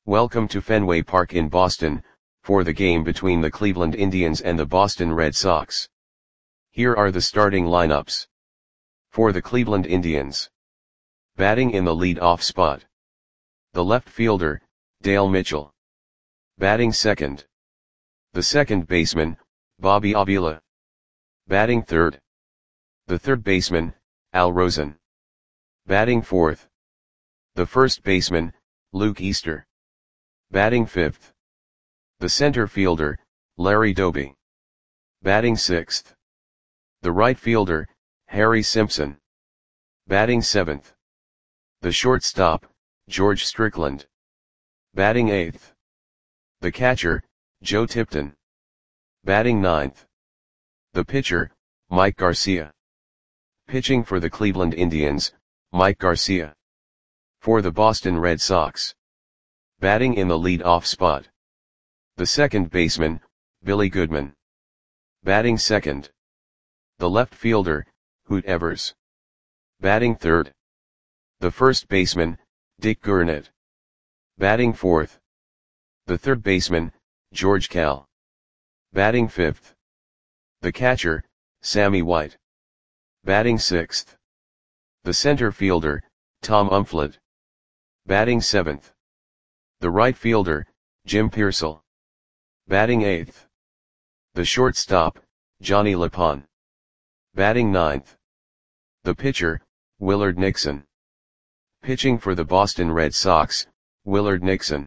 Welcome to Fenway Park in Boston, for the game between the Cleveland Indians and the Boston Red Sox. Here are the starting lineups. For the Cleveland Indians. Batting in the lead-off spot. The left fielder, Dale Mitchell. Batting second. The second baseman, Bobby Avila. Batting third. The third baseman, Al Rosen. Batting fourth. The first baseman, Luke Easter. Batting fifth. The center fielder, Larry Doby. Batting sixth. The right fielder, Harry Simpson. Batting seventh. The shortstop, George Strickland. Batting eighth. The catcher, Joe Tipton. Batting ninth. The pitcher, Mike Garcia. Pitching for the Cleveland Indians, Mike Garcia. For the Boston Red Sox. Batting in the lead-off spot. The second baseman, Billy Goodman. Batting second. The left fielder, Hoot Evers. Batting third. The first baseman, Dick Gurnett. Batting fourth. The third baseman, George Kell. Batting fifth. The catcher, Sammy White. Batting sixth. The center fielder, Tom Umflett. Batting seventh. The right fielder, Jim Piersall. Batting eighth. The shortstop, Johnny LePon. Batting ninth. The pitcher, Willard Nixon. Pitching for the Boston Red Sox, Willard Nixon.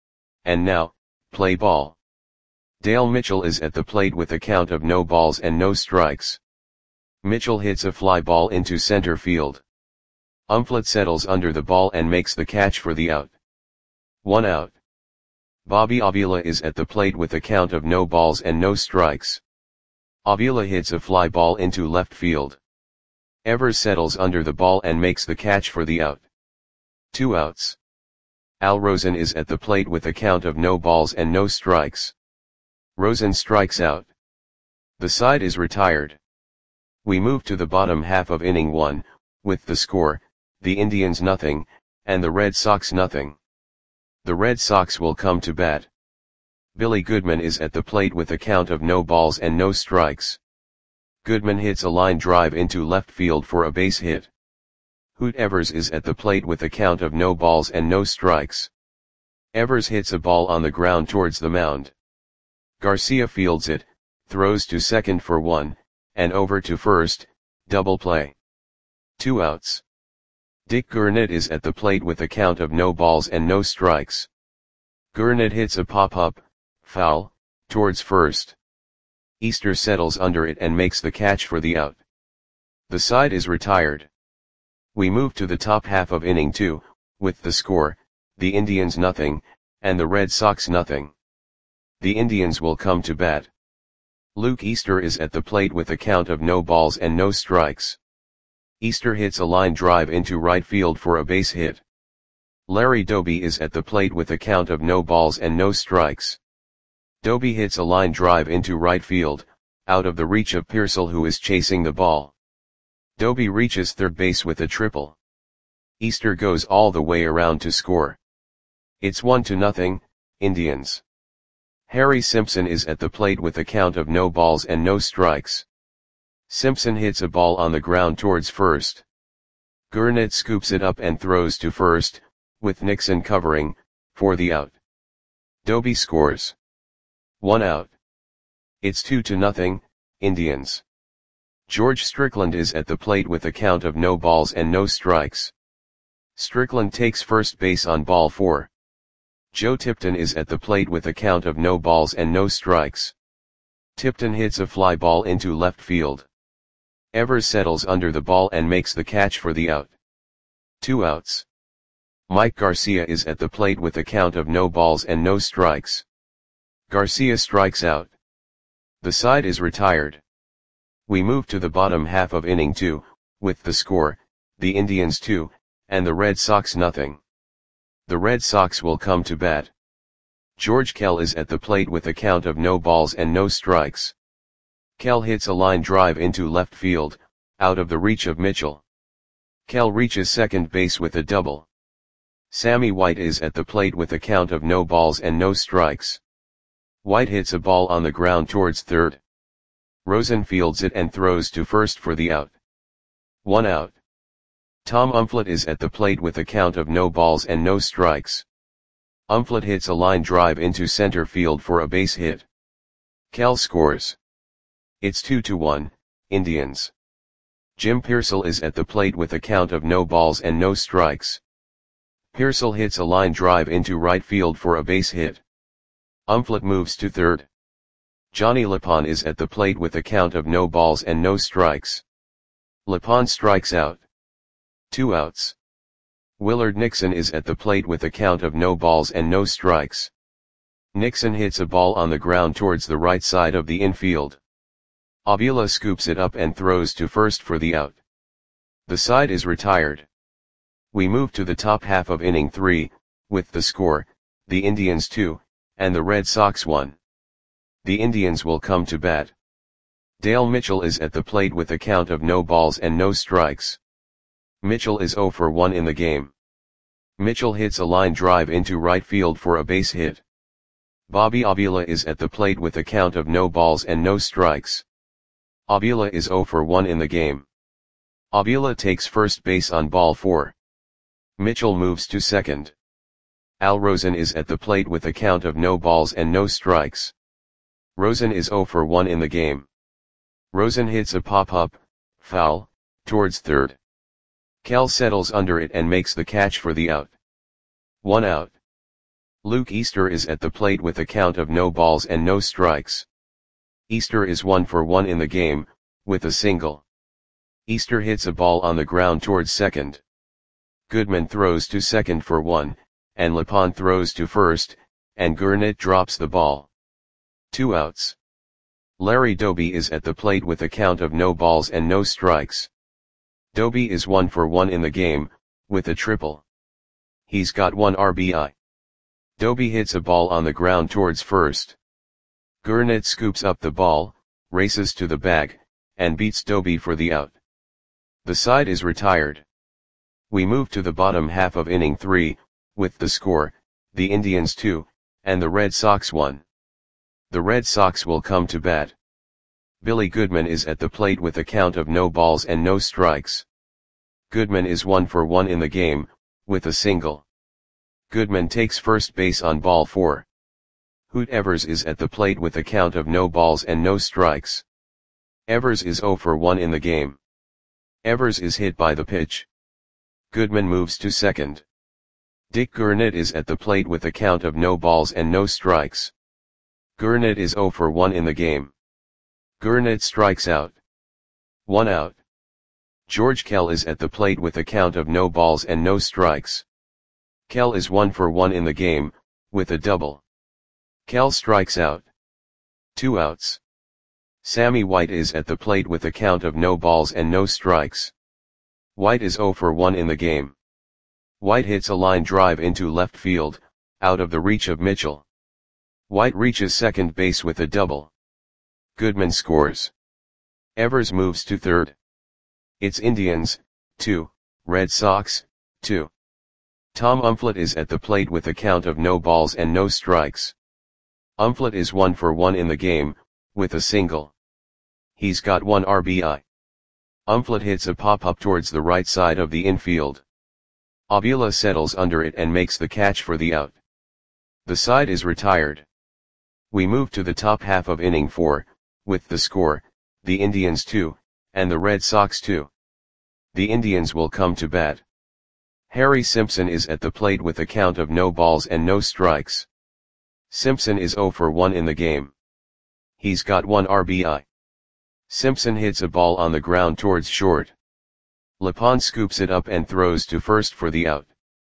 And now, play ball. Dale Mitchell is at the plate with a count of no balls and no strikes. Mitchell hits a fly ball into center field. Umflett settles under the ball and makes the catch for the out. 1 out. Bobby Avila is at the plate with a count of no balls and no strikes. Avila hits a fly ball into left field. Evers settles under the ball and makes the catch for the out. 2 outs. Al Rosen is at the plate with a count of no balls and no strikes. Rosen strikes out. The side is retired. We move to the bottom half of inning 1, with the score, the Indians nothing, and the Red Sox nothing. The Red Sox will come to bat. Billy Goodman is at the plate with a count of no balls and no strikes. Goodman hits a line drive into left field for a base hit. Hoot Evers is at the plate with a count of no balls and no strikes. Evers hits a ball on the ground towards the mound. Garcia fields it, throws to second for 1, and over to first, double play. 2 outs. Dick Gurnett is at the plate with a count of no balls and no strikes. Gurnett hits a pop-up, foul, towards first. Easter settles under it and makes the catch for the out. The side is retired. We move to the top half of inning 2, with the score, the Indians nothing, and the Red Sox nothing. The Indians will come to bat. Luke Easter is at the plate with a count of no balls and no strikes. Easter hits a line drive into right field for a base hit. Larry Doby is at the plate with a count of no balls and no strikes. Doby hits a line drive into right field, out of the reach of Piersall, who is chasing the ball. Doby reaches third base with a triple. Easter goes all the way around to score. It's 1-0, Indians. Harry Simpson is at the plate with a count of no balls and no strikes. Simpson hits a ball on the ground towards first. Gurnett scoops it up and throws to first, with Nixon covering, for the out. Doby scores. 1 out. It's 2-0, Indians. George Strickland is at the plate with a count of no balls and no strikes. Strickland takes first base on ball 4. Joe Tipton is at the plate with a count of no balls and no strikes. Tipton hits a fly ball into left field. Evers settles under the ball and makes the catch for the out. 2 outs. Mike Garcia is at the plate with a count of no balls and no strikes. Garcia strikes out. The side is retired. We move to the bottom half of inning 2, with the score, the Indians 2, and the Red Sox nothing. The Red Sox will come to bat. George Kell is at the plate with a count of no balls and no strikes. Kell hits a line drive into left field, out of the reach of Mitchell. Kell reaches second base with a double. Sammy White is at the plate with a count of no balls and no strikes. White hits a ball on the ground towards third. Rosen fields it and throws to first for the out. 1 out. Tom Umflett is at the plate with a count of no balls and no strikes. Umflett hits a line drive into center field for a base hit. Cal scores. It's 2-1, Indians. Jim Piersall is at the plate with a count of no balls and no strikes. Piersall hits a line drive into right field for a base hit. Umflett moves to third. Johnny Lapon is at the plate with a count of no balls and no strikes. Lapon strikes out. 2 outs. Willard Nixon is at the plate with a count of no balls and no strikes. Nixon hits a ball on the ground towards the right side of the infield. Avila scoops it up and throws to first for the out. The side is retired. We move to the top half of inning 3, with the score, the Indians 2, and the Red Sox 1. The Indians will come to bat. Dale Mitchell is at the plate with a count of no balls and no strikes. Mitchell is 0 for 1 in the game. Mitchell hits a line drive into right field for a base hit. Bobby Avila is at the plate with a count of no balls and no strikes. Avila is 0 for 1 in the game. Avila takes first base on ball 4. Mitchell moves to second. Al Rosen is at the plate with a count of no balls and no strikes. Rosen is 0 for 1 in the game. Rosen hits a pop-up, foul, towards third. Cal settles under it and makes the catch for the out. 1 out. Luke Easter is at the plate with a count of no balls and no strikes. Easter is 1 for 1 in the game, with a single. Easter hits a ball on the ground towards second. Goodman throws to second for 1, and Lapon throws to first, and Gurnett drops the ball. 2 outs. Larry Doby is at the plate with a count of no balls and no strikes. Doby is 1 for 1 in the game, with a triple. He's got 1 RBI. Doby hits a ball on the ground towards first. Gurnett scoops up the ball, races to the bag, and beats Doby for the out. The side is retired. We move to the bottom half of inning 3, with the score, the Indians 2, and the Red Sox 1. The Red Sox will come to bat. Billy Goodman is at the plate with a count of no balls and no strikes. Goodman is 1 for 1 in the game, with a single. Goodman takes first base on ball 4. Hoot Evers is at the plate with a count of no balls and no strikes. Evers is 0 for 1 in the game. Evers is hit by the pitch. Goodman moves to second. Dick Gurnett is at the plate with a count of no balls and no strikes. Gurnett is 0 for 1 in the game. Gurnett strikes out. 1 out. George Kell is at the plate with a count of no balls and no strikes. Kell is 1 for 1 in the game, with a double. Kell strikes out. 2 outs. Sammy White is at the plate with a count of no balls and no strikes. White is 0 for 1 in the game. White hits a line drive into left field, out of the reach of Mitchell. White reaches second base with a double. Goodman scores. Evers moves to third. It's Indians, 2, Red Sox, 2. Tom Umflett is at the plate with a count of no balls and no strikes. Umflett is 1 for 1 in the game, with a single. He's got 1 RBI. Umflett hits a pop-up towards the right side of the infield. Avila settles under it and makes the catch for the out. The side is retired. We move to the top half of inning 4, with the score, the Indians 2, and the Red Sox 2. The Indians will come to bat. Harry Simpson is at the plate with a count of no balls and no strikes. Simpson is 0 for 1 in the game. He's got 1 RBI. Simpson hits a ball on the ground towards short. Lapon scoops it up and throws to first for the out.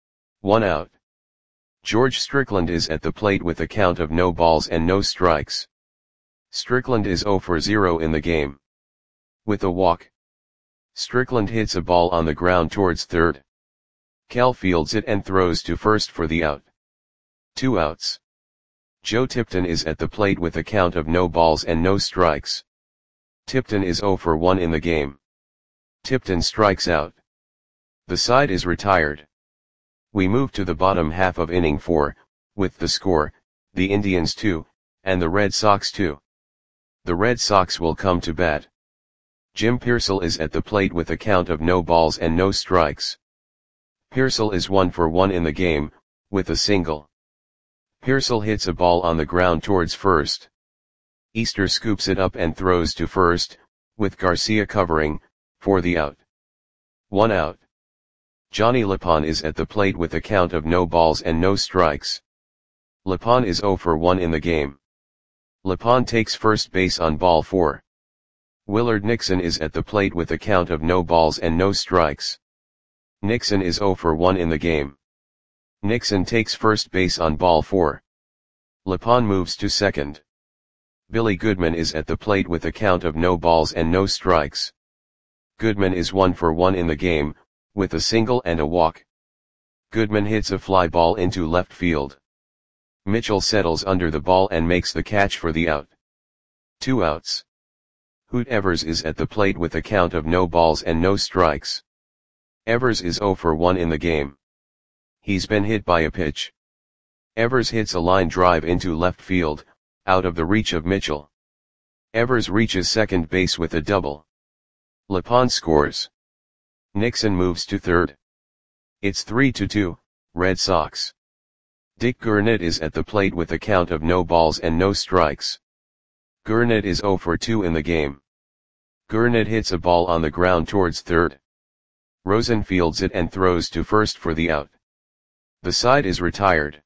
1 out. George Strickland is at the plate with a count of no balls and no strikes. Strickland is 0 for 0 in the game. With a walk. Strickland hits a ball on the ground towards third. Kell fields it and throws to first for the out. 2 outs. Joe Tipton is at the plate with a count of no balls and no strikes. Tipton is 0 for 1 in the game. Tipton strikes out. The side is retired. We move to the bottom half of inning 4, with the score, the Indians 2, and the Red Sox 2. The Red Sox will come to bat. Jim Piersall is at the plate with a count of no balls and no strikes. Piersall is 1 for 1 in the game, with a single. Piersall hits a ball on the ground towards first. Easter scoops it up and throws to first, with Garcia covering, for the out. 1 out. Johnny Lapon is at the plate with a count of no balls and no strikes. Lapon is 0 for 1 in the game. Lapon takes first base on ball 4. Willard Nixon is at the plate with a count of no balls and no strikes. Nixon is 0 for 1 in the game. Nixon takes first base on ball 4. Lapon moves to second. Billy Goodman is at the plate with a count of no balls and no strikes. Goodman is 1 for 1 in the game, with a single and a walk. Goodman hits a fly ball into left field. Mitchell settles under the ball and makes the catch for the out. 2 outs. Hoot Evers is at the plate with a count of no balls and no strikes. Evers is 0 for 1 in the game. He's been hit by a pitch. Evers hits a line drive into left field, out of the reach of Mitchell. Evers reaches second base with a double. Lapon scores. Nixon moves to third. It's 3-2, Red Sox. Dick Gurnett is at the plate with a count of no balls and no strikes. Gurnett is 0 for 2 in the game. Gurnett hits a ball on the ground towards third. Rosen fields it and throws to first for the out. The side is retired.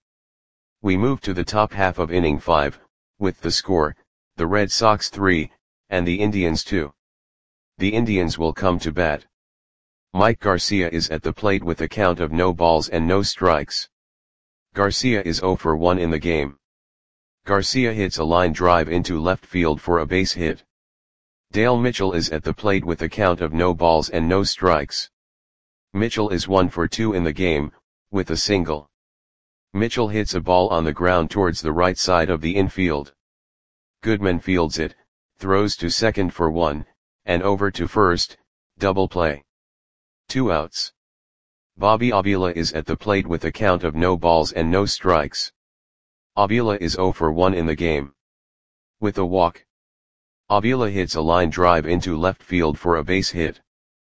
We move to the top half of inning 5, with the score, the Red Sox 3, and the Indians 2. The Indians will come to bat. Mike Garcia is at the plate with a count of no balls and no strikes. Garcia is 0 for 1 in the game. Garcia hits a line drive into left field for a base hit. Dale Mitchell is at the plate with a count of no balls and no strikes. Mitchell is 1 for 2 in the game, with a single. Mitchell hits a ball on the ground towards the right side of the infield. Goodman fields it, throws to second for 1, and over to first, double play. 2 outs. Bobby Avila is at the plate with a count of no balls and no strikes. Avila is 0 for 1 in the game. With a walk. Avila hits a line drive into left field for a base hit.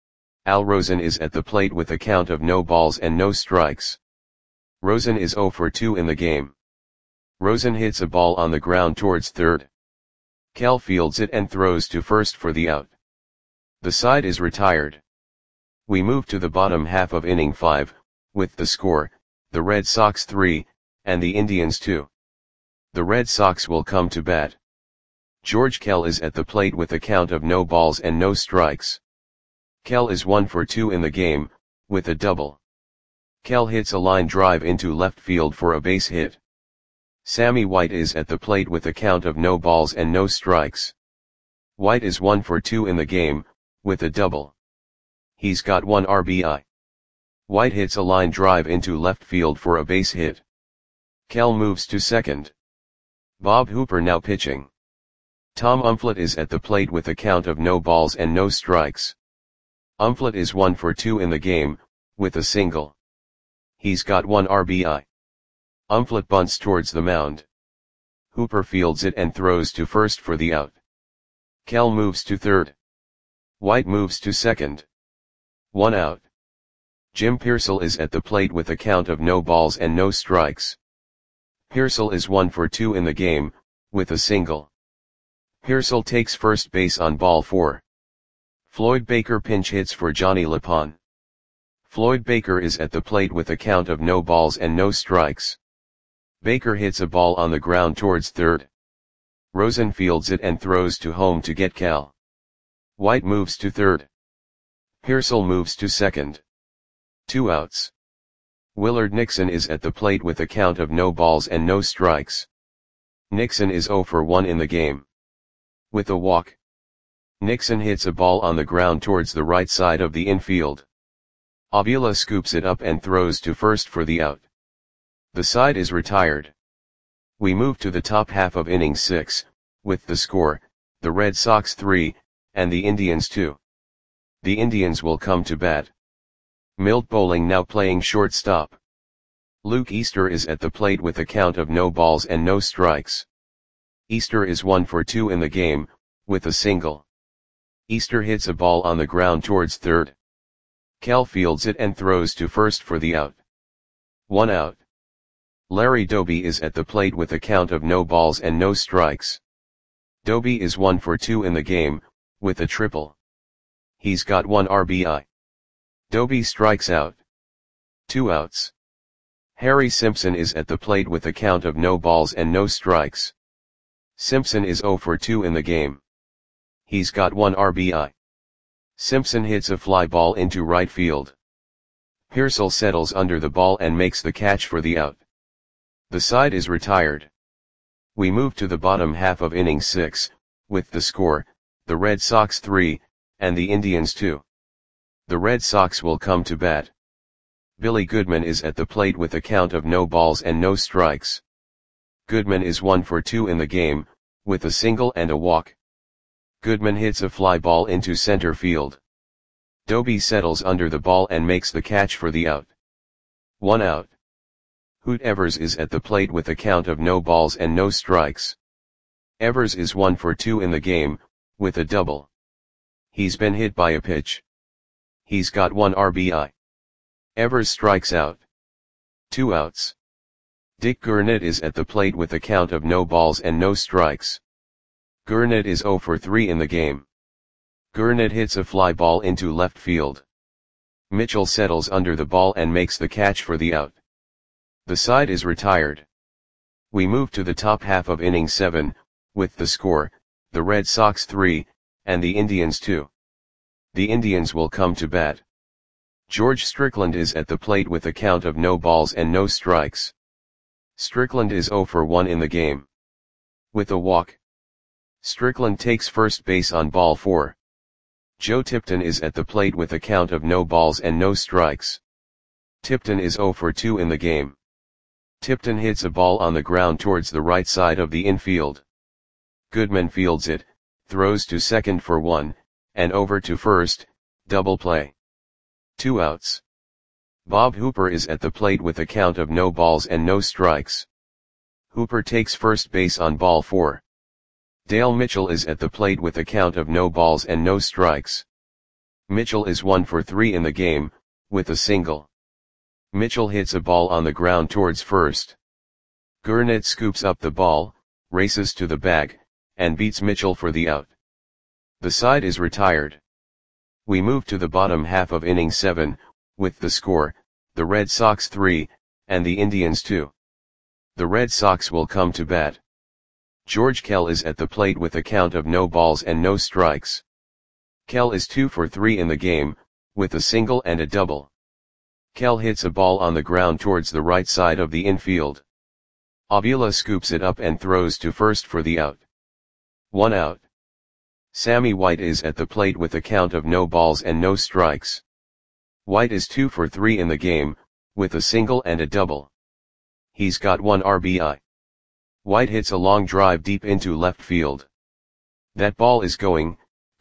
Al Rosen is at the plate with a count of no balls and no strikes. Rosen is 0 for 2 in the game. Rosen hits a ball on the ground towards third. Cal fields it and throws to first for the out. The side is retired. We move to the bottom half of inning 5, with the score, the Red Sox 3, and the Indians 2. The Red Sox will come to bat. George Kell is at the plate with a count of no balls and no strikes. Kell is 1 for 2 in the game, with a double. Kell hits a line drive into left field for a base hit. Sammy White is at the plate with a count of no balls and no strikes. White is 1 for 2 in the game, with a double. He's got 1 RBI. White hits a line drive into left field for a base hit. Kell moves to second. Bob Hooper now pitching. Tom Umflett is at the plate with a count of no balls and no strikes. Umflett is 1 for 2 in the game, with a single. He's got 1 RBI. Umflett bunts towards the mound. Hooper fields it and throws to first for the out. Kell moves to third. White moves to second. 1 out. Jim Piersall is at the plate with a count of no balls and no strikes. Piersall is 1 for 2 in the game, with a single. Piersall takes first base on ball 4. Floyd Baker pinch hits for Johnny Lapon. Floyd Baker is at the plate with a count of no balls and no strikes. Baker hits a ball on the ground towards third. Rosen fields it and throws to home to get Cal. White moves to third. Piersall moves to second. 2 outs. Willard Nixon is at the plate with a count of no balls and no strikes. Nixon is 0 for 1 in the game. With a walk. Nixon hits a ball on the ground towards the right side of the infield. Avila scoops it up and throws to first for the out. The side is retired. We move to the top half of inning 6, with the score, the Red Sox 3, and the Indians 2. The Indians will come to bat. Milt Bowling now playing shortstop. Luke Easter is at the plate with a count of no balls and no strikes. Easter is 1 for 2 in the game, with a single. Easter hits a ball on the ground towards third. Kell fields it and throws to first for the out. 1 out. Larry Doby is at the plate with a count of no balls and no strikes. Doby is 1 for 2 in the game, with a triple. He's got 1 RBI. Doby strikes out. 2 outs. Harry Simpson is at the plate with a count of no balls and no strikes. Simpson is 0 for 2 in the game. He's got 1 RBI. Simpson hits a fly ball into right field. Pearsall settles under the ball and makes the catch for the out. The side is retired. We move to the bottom half of inning 6, with the score, the Red Sox 3, and the Indians 2. The Red Sox will come to bat. Billy Goodman is at the plate with a count of no balls and no strikes. Goodman is 1 for 2 in the game, with a single and a walk. Goodman hits a fly ball into center field. Doby settles under the ball and makes the catch for the out. 1 out. Hoot Evers is at the plate with a count of no balls and no strikes. Evers is 1 for 2 in the game, with a double. He's been hit by a pitch. He's got 1 RBI. Evers strikes out. 2 outs. Dick Gurnett is at the plate with a count of no balls and no strikes. Gurnett is 0 for 3 in the game. Gurnett hits a fly ball into left field. Mitchell settles under the ball and makes the catch for the out. The side is retired. We move to the top half of inning 7, with the score, the Red Sox 3, and the Indians 2. The Indians will come to bat. George Strickland is at the plate with a count of no balls and no strikes. Strickland is 0 for 1 in the game. With a walk. Strickland takes first base on ball 4. Joe Tipton is at the plate with a count of no balls and no strikes. Tipton is 0 for 2 in the game. Tipton hits a ball on the ground towards the right side of the infield. Goodman fields it, throws to second for 1, and over to first, double play. 2 outs. Bob Hooper is at the plate with a count of no balls and no strikes. Hooper takes first base on ball 4. Dale Mitchell is at the plate with a count of no balls and no strikes. Mitchell is 1 for 3 in the game, with a single. Mitchell hits a ball on the ground towards first. Gurnett scoops up the ball, races to the bag, and beats Mitchell for the out. The side is retired. We move to the bottom half of inning 7, with the score, the Red Sox 3, and the Indians 2. The Red Sox will come to bat. George Kell is at the plate with a count of no balls and no strikes. Kell is 2 for 3 in the game, with a single and a double. Kell hits a ball on the ground towards the right side of the infield. Avila scoops it up and throws to first for the out. 1 out. Sammy White is at the plate with a count of no balls and no strikes. White is 2 for 3 in the game, with a single and a double. He's got 1 RBI. White hits a long drive deep into left field. That ball is gone.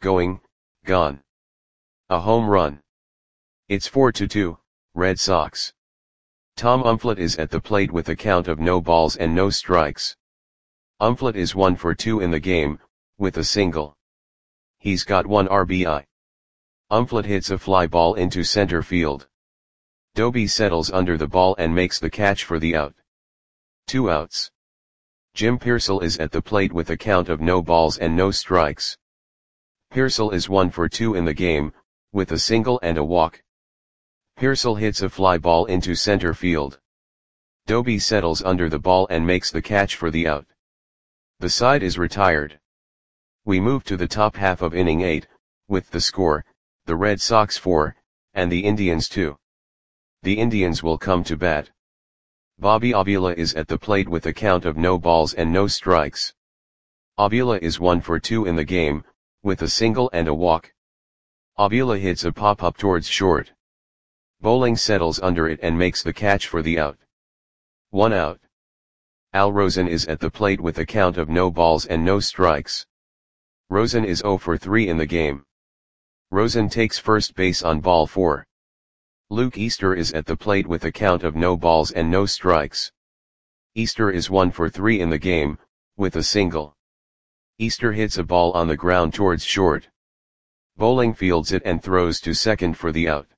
A home run. It's 4-2, Red Sox. Tom Umflett is at the plate with a count of no balls and no strikes. Umflett is 1 for 2 in the game, with a single. He's got 1 RBI. Umflett hits a fly ball into center field. Doby settles under the ball and makes the catch for the out. 2 outs. Jim Pearsall is at the plate with a count of no balls and no strikes. Pearsall is 1 for 2 in the game, with a single and a walk. Pearsall hits a fly ball into center field. Doby settles under the ball and makes the catch for the out. The side is retired. We move to the top half of inning 8, with the score, the Red Sox 4, and the Indians 2. The Indians will come to bat. Bobby Avila is at the plate with a count of no balls and no strikes. Avila is 1 for 2 in the game, with a single and a walk. Avila hits a pop-up towards short. Bowling settles under it and makes the catch for the out. 1 out. Al Rosen is at the plate with a count of no balls and no strikes. Rosen is 0 for 3 in the game. Rosen takes first base on ball 4. Luke Easter is at the plate with a count of no balls and no strikes. Easter is 1 for 3 in the game, with a single. Easter hits a ball on the ground towards short. Bowling fields it and throws to second for the out.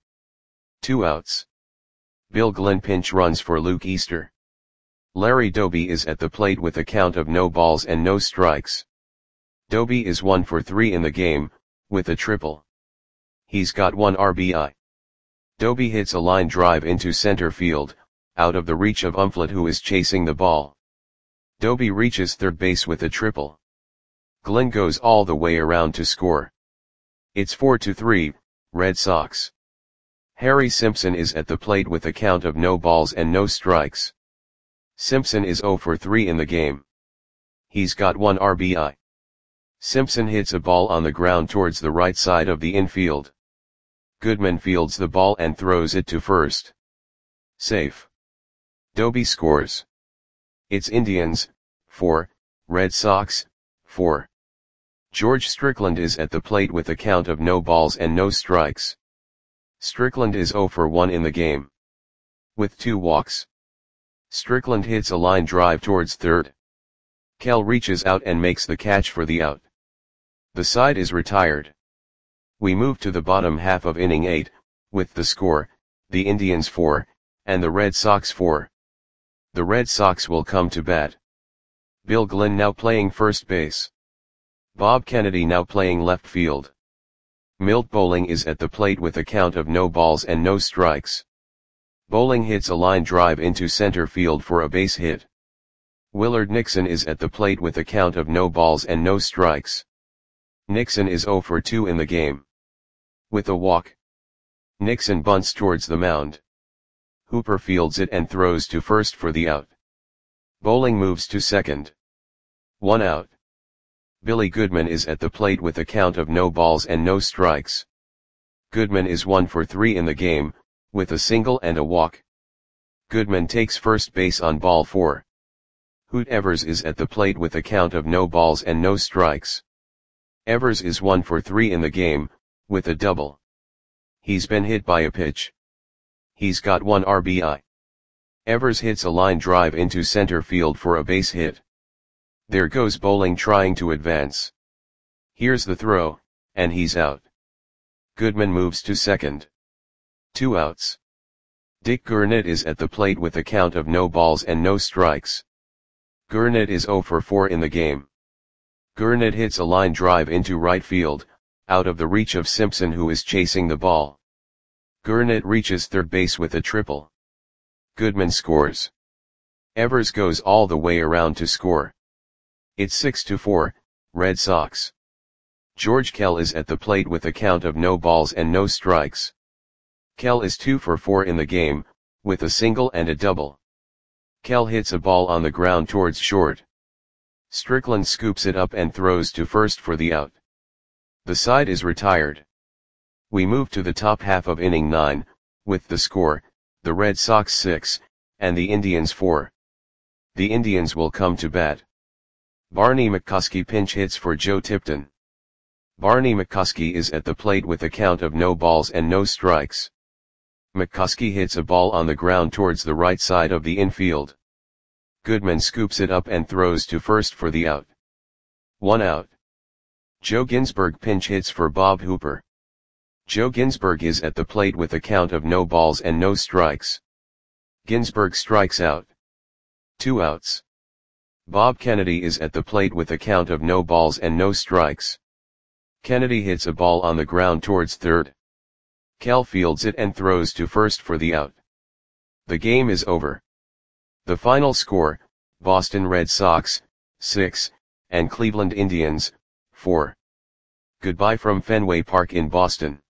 2 outs. Bill Glenn pinch runs for Luke Easter. Larry Doby is at the plate with a count of no balls and no strikes. Doby is 1 for 3 in the game, with a triple. He's got 1 RBI. Doby hits a line drive into center field, out of the reach of Umflett, who is chasing the ball. Doby reaches third base with a triple. Glenn goes all the way around to score. It's 4-3, Red Sox. Harry Simpson is at the plate with a count of no balls and no strikes. Simpson is 0 for 3 in the game. He's got 1 RBI. Simpson hits a ball on the ground towards the right side of the infield. Goodman fields the ball and throws it to first. Safe. Doby scores. It's Indians, 4, Red Sox, 4. George Strickland is at the plate with a count of no balls and no strikes. Strickland is 0 for 1 in the game. With 2 walks. Strickland hits a line drive towards third. Kell reaches out and makes the catch for the out. The side is retired. We move to the bottom half of inning 8, with the score, the Indians 4, and the Red Sox 4. The Red Sox will come to bat. Bill Glenn now playing first base. Bob Kennedy now playing left field. Milt Bowling is at the plate with a count of no balls and no strikes. Bowling hits a line drive into center field for a base hit. Willard Nixon is at the plate with a count of no balls and no strikes. Nixon is 0 for 2 in the game. With a walk. Nixon bunts towards the mound. Hooper fields it and throws to first for the out. Bowling moves to second. 1 out. Billy Goodman is at the plate with a count of no balls and no strikes. Goodman is 1 for 3 in the game, with a single and a walk. Goodman takes first base on ball 4. Hoot Evers is at the plate with a count of no balls and no strikes. Evers is 1 for 3 in the game, with a double. He's been hit by a pitch. He's got 1 RBI. Evers hits a line drive into center field for a base hit. There goes Bowling trying to advance. Here's the throw, and he's out. Goodman moves to second. 2 outs. Dick Gurnett is at the plate with a count of no balls and no strikes. Gurnett is 0 for 4 in the game. Gurnett hits a line drive into right field, out of the reach of Simpson, who is chasing the ball. Gurnett reaches third base with a triple. Goodman scores. Evers goes all the way around to score. It's 6-4, Red Sox. George Kell is at the plate with a count of no balls and no strikes. Kell is 2 for 4 in the game, with a single and a double. Kell hits a ball on the ground towards short. Strickland scoops it up and throws to first for the out. The side is retired. We move to the top half of inning 9, with the score, the Red Sox 6, and the Indians 4. The Indians will come to bat. Barney McCoskey pinch hits for Joe Tipton. Barney McCoskey is at the plate with a count of no balls and no strikes. McCoskey hits a ball on the ground towards the right side of the infield. Goodman scoops it up and throws to first for the out. 1 out. Joe Ginsberg pinch hits for Bob Hooper. Joe Ginsberg is at the plate with a count of no balls and no strikes. Ginsberg strikes out. 2 outs. Bob Kennedy is at the plate with a count of no balls and no strikes. Kennedy hits a ball on the ground towards third. Kell fields it and throws to first for the out. The game is over. The final score, Boston Red Sox, 6, and Cleveland Indians, 4. Goodbye from Fenway Park in Boston.